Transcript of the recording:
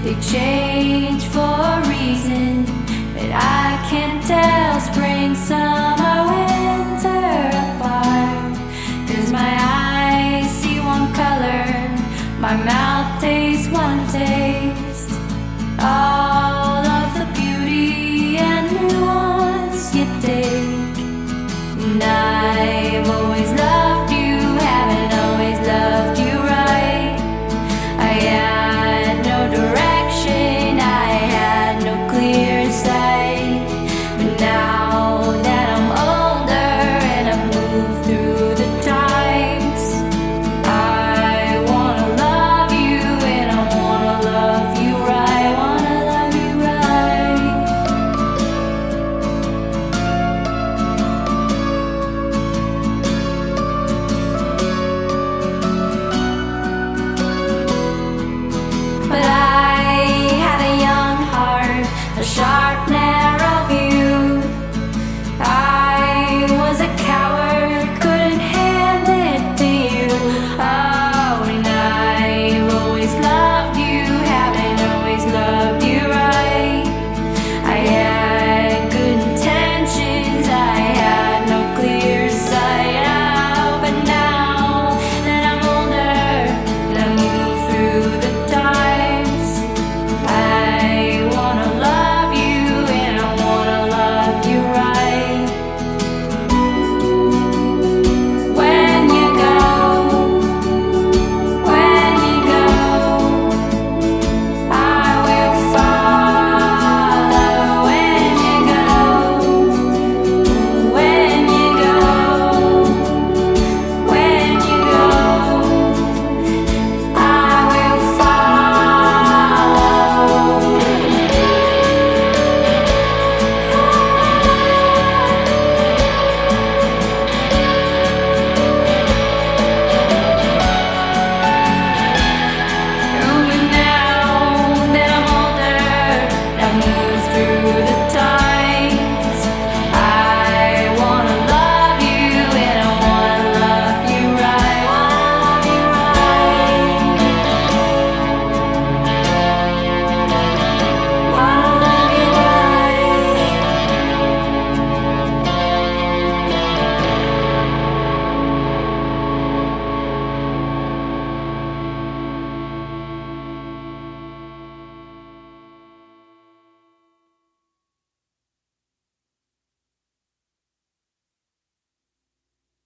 They change for a reason, but I can't tell spring, summer, winter apart. 'Cause my eyes see one color, my mouth tastes one taste. All of the beauty and nuance you take. And I've always loved you, haven't always loved you right. I had no direction, I had no clear sight. But now that I'm older and I've moved through the times, I wanna love you and I wanna love you right. Wanna love you right. But